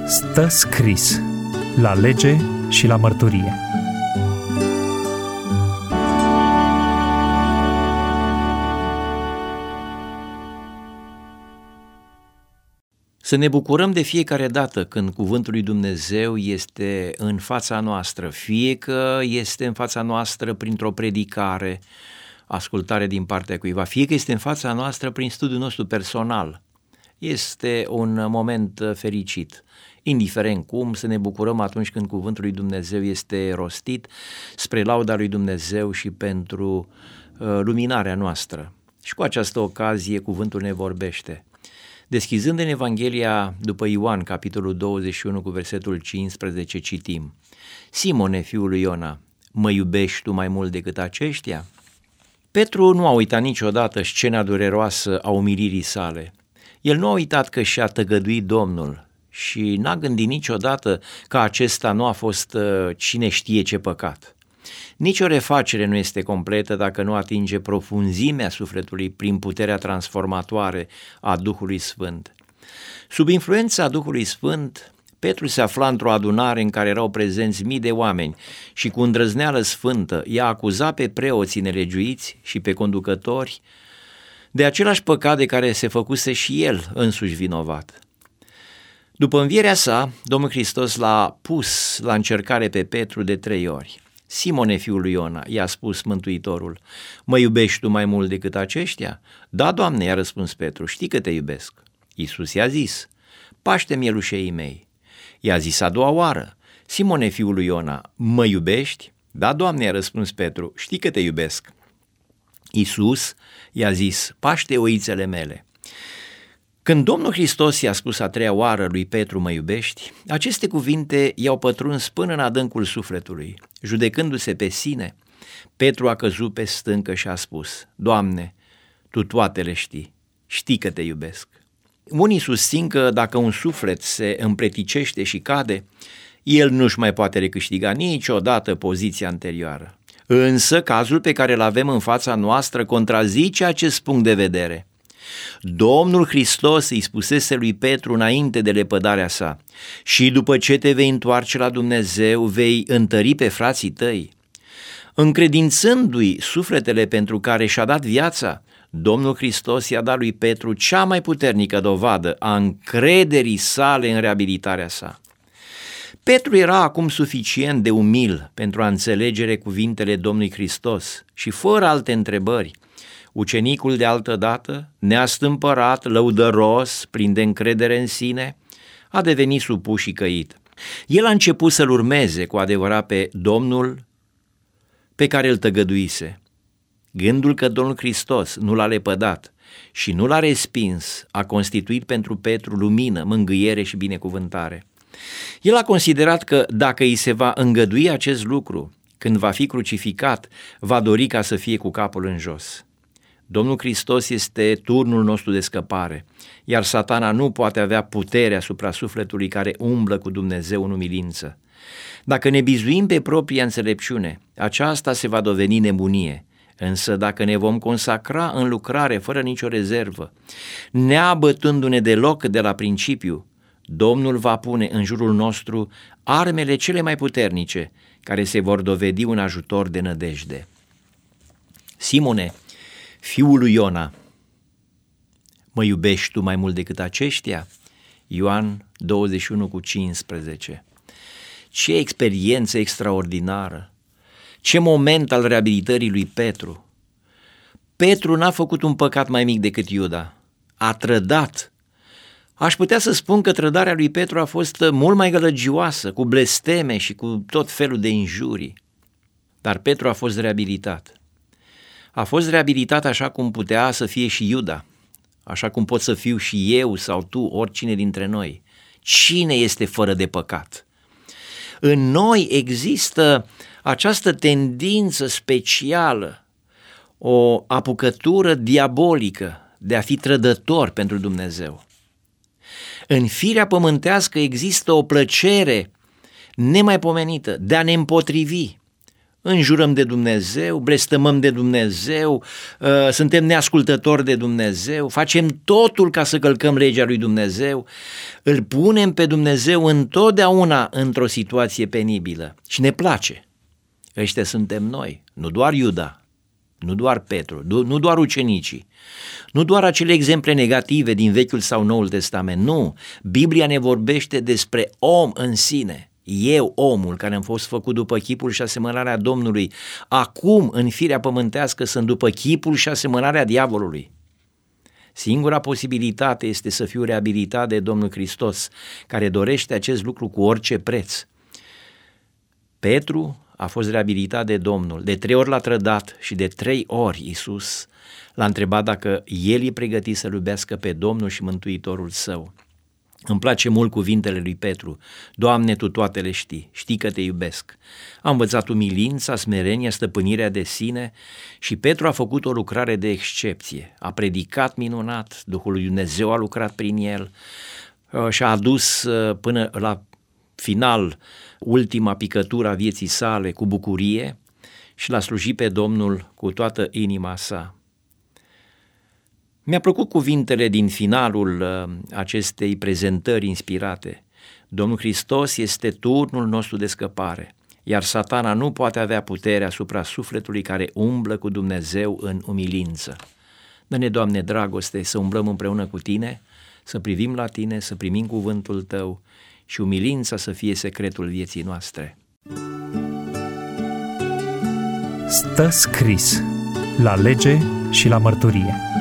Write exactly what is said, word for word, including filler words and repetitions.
Stă scris la lege și la mărturie. Să ne bucurăm de fiecare dată când cuvântul lui Dumnezeu este în fața noastră, fie că este în fața noastră printr-o predicare, ascultare din partea cuiva, fie că este în fața noastră prin studiul nostru personal. Este un moment fericit, indiferent cum, să ne bucurăm atunci când cuvântul lui Dumnezeu este rostit spre lauda lui Dumnezeu și pentru uh, luminarea noastră. Și cu această ocazie cuvântul ne vorbește. Deschizând în Evanghelia după Ioan, capitolul douăzeci și unu cu versetul cincisprezece, citim: Simone, fiul lui Iona, mă iubești tu mai mult decât aceștia? Petru nu a uitat niciodată scena dureroasă a umilirii sale. El nu a uitat că și-a tăgăduit Domnul și n-a gândit niciodată că acesta nu a fost cine știe ce păcat. Nici o refacere nu este completă dacă nu atinge profunzimea sufletului prin puterea transformatoare a Duhului Sfânt. Sub influența Duhului Sfânt, Petru se afla într-o adunare în care erau prezenți mii de oameni și cu îndrăzneală sfântă i-a acuzat pe preoții nelegiuiți și pe conducători de același păcat de care se făcuse și el însuși vinovat. După învierea sa, Domnul Hristos l-a pus la încercare pe Petru de trei ori. Simone, fiul lui Iona, i-a spus Mântuitorul, mă iubești tu mai mult decât aceștia? Da, Doamne, i-a răspuns Petru, știi că te iubesc. Iisus i-a zis, paște mielușei mei. I-a zis a doua oară, Simone, fiul lui Iona, mă iubești? Da, Doamne, i-a răspuns Petru, știi că te iubesc. Iisus i-a zis, paște oițele mele. Când Domnul Hristos i-a spus a treia oară lui Petru, mă iubești, aceste cuvinte i-au pătruns până în adâncul sufletului. Judecându-se pe sine, Petru a căzut pe stâncă și a spus, Doamne, Tu toate le știi, știi că te iubesc. Unii susțin că dacă un suflet se împleticește și cade, el nu-și mai poate recâștiga niciodată poziția anterioară. Însă cazul pe care îl avem în fața noastră contrazice acest punct de vedere. Domnul Hristos îi spusese lui Petru înainte de lepădarea sa, și după ce te vei întoarce la Dumnezeu, vei întări pe frații tăi. Încredințându-i sufletele pentru care și-a dat viața, Domnul Hristos i-a dat lui Petru cea mai puternică dovadă a încrederii sale în reabilitarea sa. Petru era acum suficient de umil pentru a înțelege cuvintele Domnului Hristos și, fără alte întrebări, ucenicul de altădată, neastâmpărat, lăudăros, plin de încredere în sine, a devenit supus și căit. El a început să-L urmeze cu adevărat pe Domnul pe care îl tăgăduise. Gândul că Domnul Hristos nu l-a lepădat și nu l-a respins a constituit pentru Petru lumină, mângâiere și binecuvântare. El a considerat că dacă îi se va îngădui acest lucru, când va fi crucificat, va dori ca să fie cu capul în jos. Domnul Hristos este turnul nostru de scăpare, iar Satana nu poate avea putere asupra sufletului care umblă cu Dumnezeu în umilință. Dacă ne bizuim pe propria înțelepciune, aceasta se va doveni nebunie, însă dacă ne vom consacra în lucrare fără nicio rezervă, neabătându-ne deloc de la principiu, Domnul va pune în jurul nostru armele cele mai puternice, care se vor dovedi un ajutor de nădejde. Simone, fiul lui Iona, mă iubești tu mai mult decât aceștia? Ioan douăzeci și unu cu cincisprezece. Ce experiență extraordinară! Ce moment al reabilitării lui Petru! Petru n-a făcut un păcat mai mic decât Iuda. A trădat. Aș putea să spun că trădarea lui Petru a fost mult mai gălăgioasă, cu blesteme și cu tot felul de injurii. Dar Petru a fost reabilitat. A fost reabilitat așa cum putea să fie și Iuda, așa cum pot să fiu și eu sau tu, oricine dintre noi. Cine este fără de păcat? În noi există această tendință specială, o apucătură diabolică de a fi trădător pentru Dumnezeu. În firea pământească există o plăcere nemaipomenită de a ne împotrivi. înjurăm de Dumnezeu, blestămăm de Dumnezeu, suntem neascultători de Dumnezeu, facem totul ca să călcăm legea lui Dumnezeu, îl punem pe Dumnezeu întotdeauna într-o situație penibilă și ne place. Ăștia suntem noi, nu doar Iuda, nu doar Petru, nu doar ucenicii, nu doar acele exemple negative din Vechiul sau Noul Testament, nu, Biblia ne vorbește despre om în sine. Eu, omul care am fost făcut după chipul și asemănarea Domnului, acum în firea pământească sunt după chipul și asemănarea diavolului. Singura posibilitate este să fiu reabilitat de Domnul Hristos, care dorește acest lucru cu orice preț. Petru a fost reabilitat de Domnul, de trei ori l-a trădat și de trei ori Iisus l-a întrebat dacă el e pregătit să-L iubească pe Domnul și Mântuitorul său. Îmi place mult cuvintele lui Petru: Doamne, Tu toate le știi, știi că Te iubesc. A învățat umilința, smerenia, stăpânirea de sine și Petru a făcut o lucrare de excepție. A predicat minunat, Duhul lui Dumnezeu a lucrat prin el și a adus până la final ultima picătură a vieții sale cu bucurie și l-a slujit pe Domnul cu toată inima sa. Mi-a plăcut cuvintele din finalul uh, acestei prezentări inspirate. Domnul Hristos este turnul nostru de scăpare, iar Satana nu poate avea putere asupra sufletului care umblă cu Dumnezeu în umilință. Dă-ne, Doamne, dragoste să umblăm împreună cu Tine, să privim la Tine, să primim cuvântul Tău și umilința să fie secretul vieții noastre. Stă scris la lege și la mărturie.